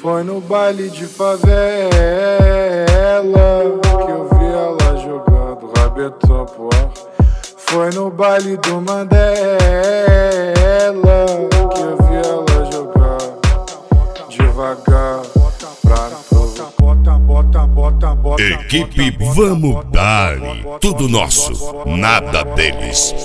Foi no baile de favela que eu vi ela jogando rabetão pro ar. Foi no baile do Mandela que eu vi ela jogar devagar pra Equipe Vamos Dar, tudo nosso, nada deles.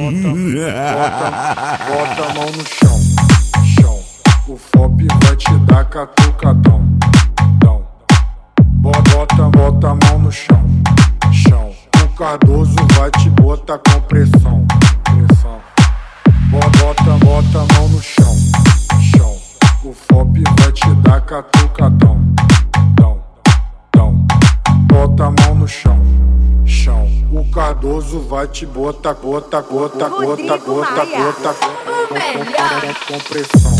Bota a mão no chão, chão. O FOP vai te dar catucadão, dão. Bota a mão no chão, chão. O Cardoso vai te botar com pressão, pressão. Bota a mão no chão, chão. O FOP vai te dar catucadão, dão, dão. Bota a mão no chão, chão. O Cardoso vai te botar, com pressão.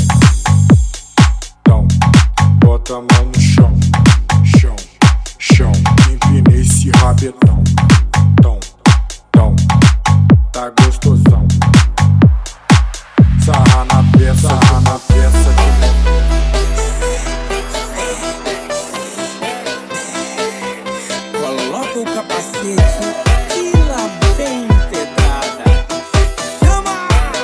Bota a mão no chão, chão, chão. Empina esse rabetão, tão, tão. Tá gostosão. Sarra na peça que coloca o capacete e lá vem pedrada. Chama!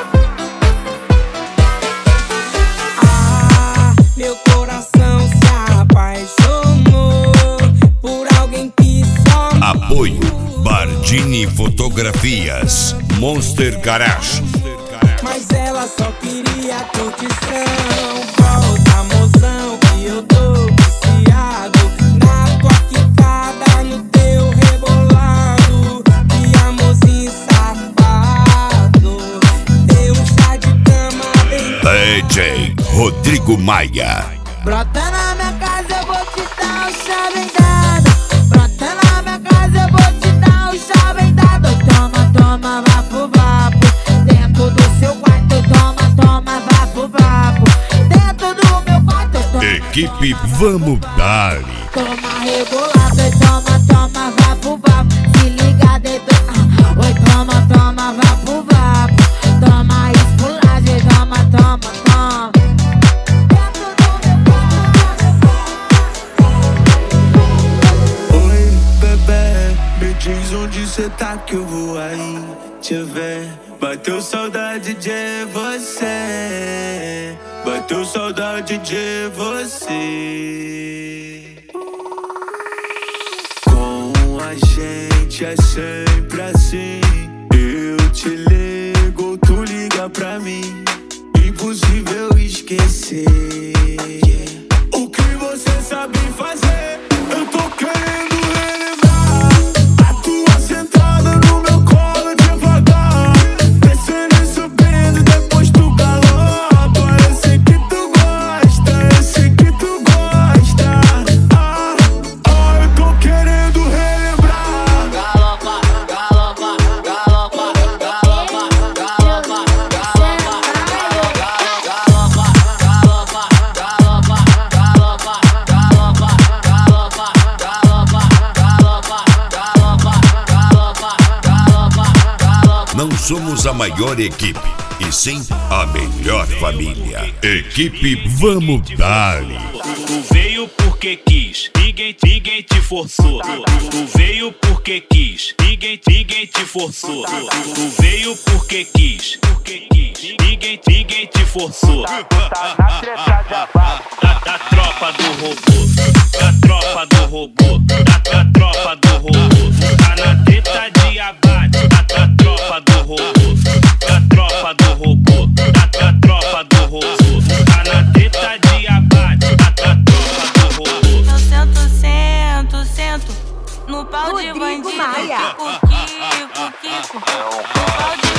Ah, meu coração se apaixonou por alguém que só me Apoio Bardini Fotografias, Monster Garage. Mas ela só queria curtição. Volta, mozão, que eu tô viciado na tua quicada, no teu rebolado. Que amorzinho safado, teu chá de cama bem. DJ Rodrigo Maia. Brota na minha casa, eu vou te dar um chá bem dado. Brota na minha casa, eu vou te dar um chá bem dado. Toma, toma, vapo, vapo. Dentro do seu quarto, toma, toma, vapo, vapo. Dentro do meu quarto, toma. Equipe Vamos Dar. Toma rebolado, e toma, toma, vapo, vapo. Se liga dentro, oi, toma, toma, vapo, vapo. Toma esculagem, toma, toma, toma. Dentro do meu quarto. Oi, bebê, me diz onde cê tá que eu vou aí te ver. Bateu saudade de você, bateu saudade de você. Com a gente é sempre assim. Eu te ligo, tu liga pra mim. Impossível esquecer. O que você sabe fazer, eu tô querendo relembrar. A tua sentada no meu colo devagar, descendo e subindo, depois tu galopa. Eu sei que tu gosta, eu sei que tu gosta. Eu tô querendo relembrar. Galopa, galopa, galopa, galopa, galopa, galopa, galopa, galopa, galopa, galopa, galopa, galopa, galopa, galopa, galopa. Não somos a maior equipe, e sim a melhor família. Equipe Vamos Dar. Tu veio porque quis, ninguém te forçou. Tu veio porque quis, ninguém te forçou. Tu veio porque quis, ninguém te forçou. Da tropa do robô, da tropa do robô, da tropa do robô. Tá na teta de abate, da tropa do robô, da tropa do robô, da tropa do robô. Tá na teta de abate, da tropa do robô. Eu sento no pau de Rodrigo bandido. Maia. Kiko, no pau de